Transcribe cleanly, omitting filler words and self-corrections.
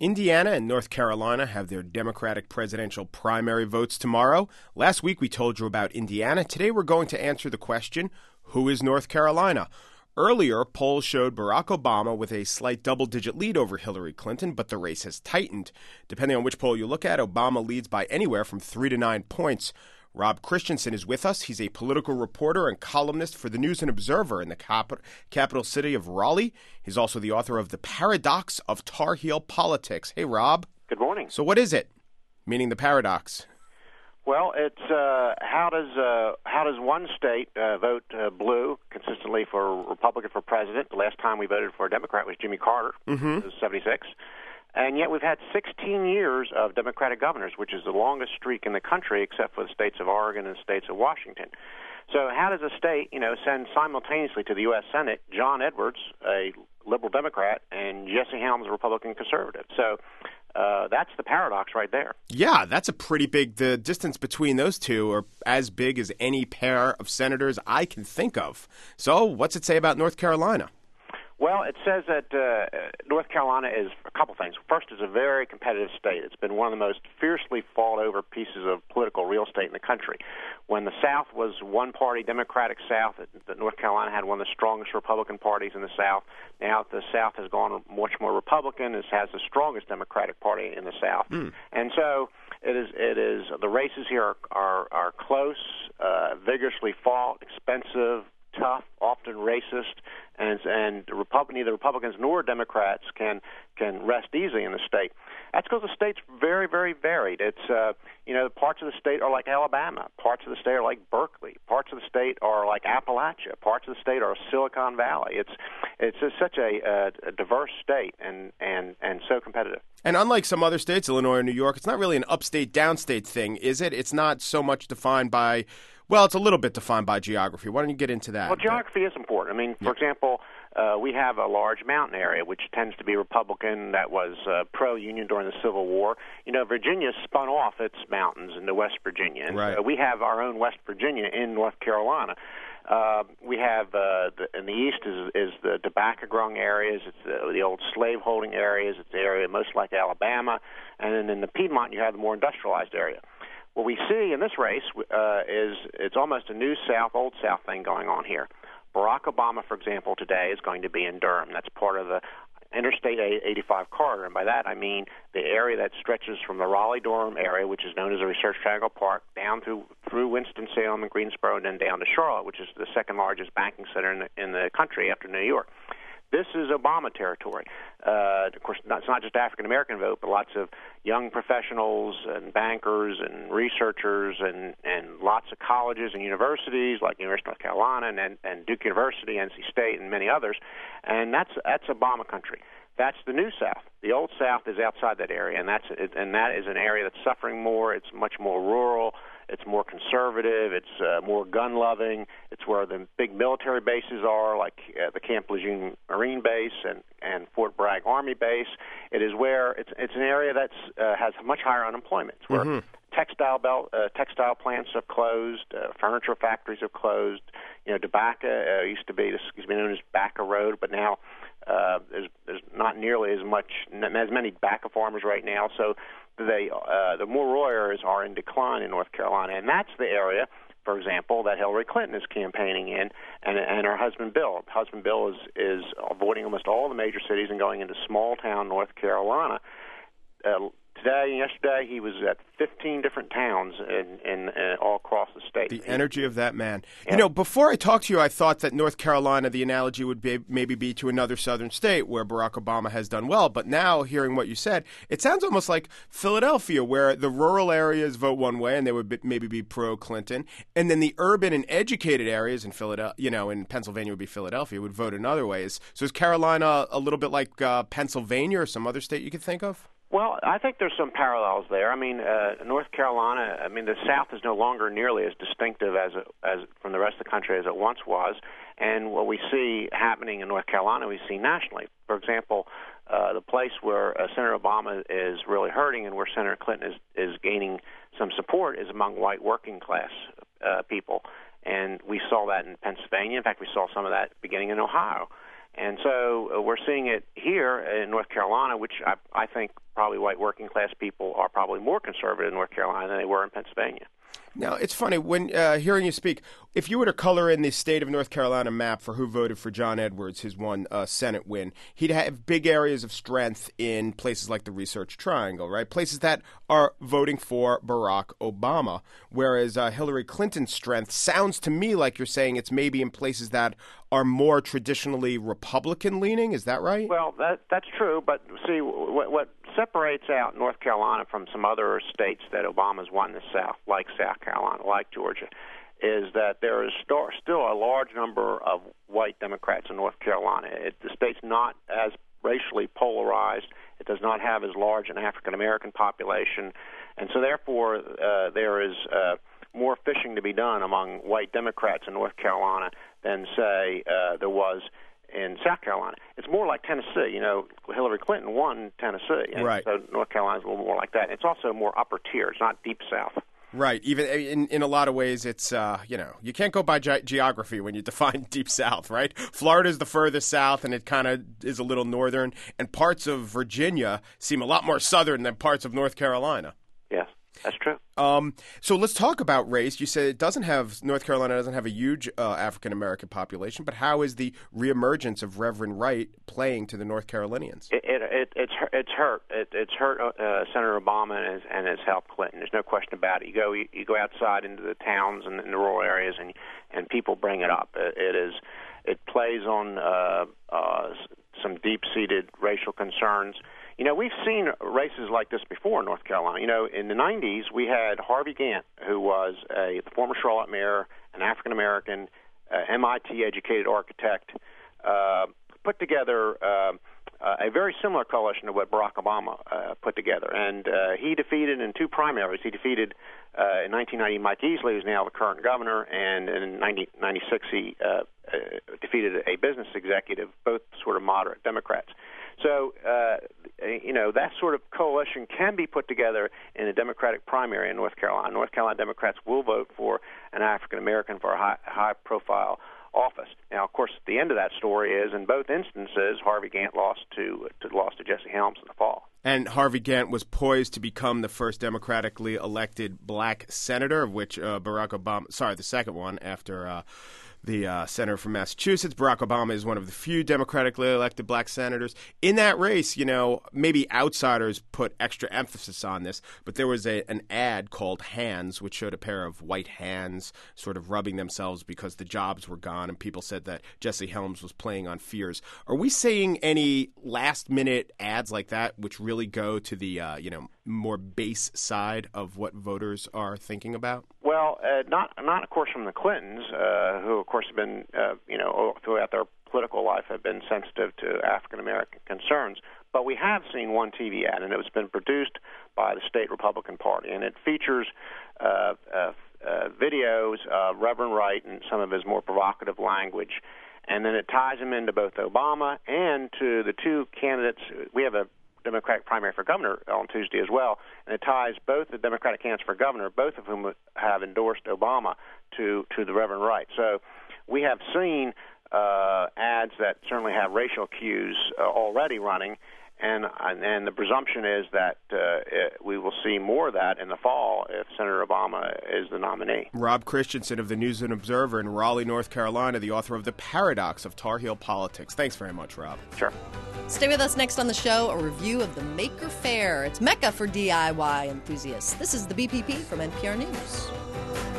Indiana and North Carolina have their Democratic presidential primary votes tomorrow. Last week we told you about Indiana. Today we're going to answer the question, who is North Carolina? Earlier, polls showed Barack Obama with a slight double-digit lead over Hillary Clinton, but the race has tightened. Depending on which poll you look at, Obama leads by anywhere from 3 to 9 points. Rob Christensen is with us. He's a political reporter and columnist for the News and Observer in the capital city of Raleigh. He's also the author of The Paradox of Tar Heel Politics. Hey, Rob. Good morning. So what is it? Meaning the paradox. Well, it's how does one state vote blue consistently for Republican for president? The last time we voted for a Democrat was Jimmy Carter. It was 76. And yet we've had 16 years of Democratic governors, which is the longest streak in the country except for the states of Oregon and the states of Washington. So how does a state, send simultaneously to the U.S. Senate John Edwards, a liberal Democrat, and Jesse Helms, a Republican conservative? So that's the paradox right there. Yeah, that's a pretty big, the distance between those two are as big as any pair of senators I can think of. So what's it say about North Carolina? Well, it says that North Carolina is a couple things. First, it's a very competitive state. It's been one of the most fiercely fought-over pieces of political real estate in the country. When the South was one-party Democratic South, that North Carolina had one of the strongest Republican parties in the South. Now the South has gone much more Republican. It has the strongest Democratic Party in the South. And so it is. The races here are close, vigorously fought, expensive, tough, often racist, and neither Republicans nor Democrats can rest easy in the state. That's because the state's very, very varied. It's parts of the state are like Alabama, parts of the state are like Berkeley, parts of the state are like Appalachia, parts of the state are Silicon Valley. It's just such a diverse state and so competitive. And unlike some other states, Illinois or New York, it's not really an upstate downstate thing, is it? It's not so much defined by. Well, it's a little bit defined by geography. Why don't you get into that? Well, geography is important. I mean, for example, we have a large mountain area, which tends to be Republican, that was pro-Union during the Civil War. Virginia spun off its mountains into West Virginia. And right. We have our own West Virginia in North Carolina. We have in the east is the tobacco-growing areas. It's the old slave-holding areas. It's the area most like Alabama. And then in the Piedmont, you have the more industrialized area. What we see in this race is it's almost a new South, old South thing going on here. Barack Obama, for example, today is going to be in Durham. That's part of the Interstate 85 corridor, and by that I mean the area that stretches from the Raleigh-Durham area, which is known as the Research Triangle Park, down through Winston-Salem and Greensboro, and then down to Charlotte, which is the second largest banking center in the country after New York. This is Obama territory. Of course, it's not just African-American vote, but lots of young professionals and bankers and researchers and lots of colleges and universities like University of North Carolina and Duke University, NC State, and many others. And that's Obama country. That's the new South. The old South is outside that area, and that is an area that's suffering more. It's much more rural. It's more conservative. It's more gun-loving. It's where the big military bases are, like the Camp Lejeune Marine Base and Fort Bragg Army Base. It is where it's an area that has much higher unemployment. It's where textile plants have closed, furniture factories have closed. Tobacco used to be known as Baca Road, but now there's not nearly as many tobacco farmers right now. So the more rural areas are in decline in North Carolina, and that's the area, for example, that Hillary Clinton is campaigning in, and her husband Bill. Husband Bill is avoiding almost all the major cities and going into small town North Carolina. Today and yesterday, he was at 15 different towns in all across the state. The energy of that man. Yeah. Before I talked to you, I thought that North Carolina, the analogy would maybe be to another southern state where Barack Obama has done well. But now, hearing what you said, it sounds almost like Philadelphia, where the rural areas vote one way and they would maybe be pro-Clinton, and then the urban and educated areas in Philadelphia, in Pennsylvania would be Philadelphia, would vote another way. So is Carolina a little bit like Pennsylvania or some other state you could think of? Well, I think there's some parallels there. I mean, North Carolina, the South is no longer nearly as distinctive as from the rest of the country as it once was. And what we see happening in North Carolina, we see nationally. For example, the place where Senator Obama is really hurting and where Senator Clinton is gaining some support is among white working class people. And we saw that in Pennsylvania. In fact, we saw some of that beginning in Ohio. And so we're seeing it here in North Carolina, which I think probably white working class people are probably more conservative in North Carolina than they were in Pennsylvania. Now, it's funny, when hearing you speak, if you were to color in the state of North Carolina map for who voted for John Edwards, his one Senate win, he'd have big areas of strength in places like the Research Triangle, right? Places that are voting for Barack Obama, whereas Hillary Clinton's strength sounds to me like you're saying it's maybe in places that are more traditionally Republican-leaning. Is that right? Well, that's true, but see, what separates out North Carolina from some other states that Obama's won in the South, like South Carolina, like Georgia, is that there is still a large number of white Democrats in North Carolina. The state's not as racially polarized. It does not have as large an African-American population, and so therefore there is more fishing to be done among white Democrats in North Carolina than, say, there was in South Carolina. It's more like Tennessee. You know, Hillary Clinton won Tennessee, and right. So North Carolina's a little more like that. It's also more upper tier. It's not deep South. Right. Even in a lot of ways, it's, you can't go by geography when you define deep South, right? Florida's the furthest south, and it kind of is a little northern, and parts of Virginia seem a lot more southern than parts of North Carolina. Yes, that's true. So let's talk about race. You said North Carolina doesn't have a huge African-American population, but how is the reemergence of Reverend Wright playing to the North Carolinians? It's hurt. It's hurt Senator Obama and it's helped Clinton. There's no question about it. You go outside into the towns and in the rural areas, and people bring it up. It plays on some deep-seated racial concerns. You know, we've seen races like this before in North Carolina. You know, in the 90s, we had Harvey Gantt, who was the former Charlotte mayor, an African-American, MIT-educated architect, put together a very similar coalition to what Barack Obama put together. And he defeated in two primaries. He defeated in 1990 Mike Easley, who's now the current governor, and in 1996 he defeated a business executive, both sort of moderate Democrats. So, that sort of coalition can be put together in a Democratic primary in North Carolina. North Carolina Democrats will vote for an African-American for a high-profile office. Now, of course, the end of that story is, in both instances, Harvey Gantt lost to Jesse Helms in the fall. And Harvey Gantt was poised to become the first democratically elected black senator, of which Barack Obama, the second one after the senator from Massachusetts. Barack Obama is one of the few democratically elected black senators. In that race, maybe outsiders put extra emphasis on this, but there was an ad called Hands, which showed a pair of white hands sort of rubbing themselves because the jobs were gone, and people said that Jesse Helms was playing on fears. Are we seeing any last-minute ads like that which really go to the, more base side of what voters are thinking about? Well, not of course from the Clintons, who of course have been, throughout their political life have been sensitive to African American concerns. But we have seen one TV ad, and it was been produced by the state Republican Party, and it features videos of Reverend Wright and some of his more provocative language, and then it ties him into both Obama and to the two candidates. We have a Democratic primary for governor on Tuesday as well, and it ties both the Democratic candidates for governor, both of whom have endorsed Obama, to the Reverend Wright. So we have seen ads that certainly have racial cues already running, and the presumption is that we will see more of that in the fall if Senator Obama is the nominee. Rob Christensen of the News and Observer in Raleigh, North Carolina, the author of The Paradox of Tar Heel Politics. Thanks very much, Rob. Sure. Stay with us next on the show, a review of the Maker Faire. It's Mecca for DIY enthusiasts. This is the BPP from NPR News.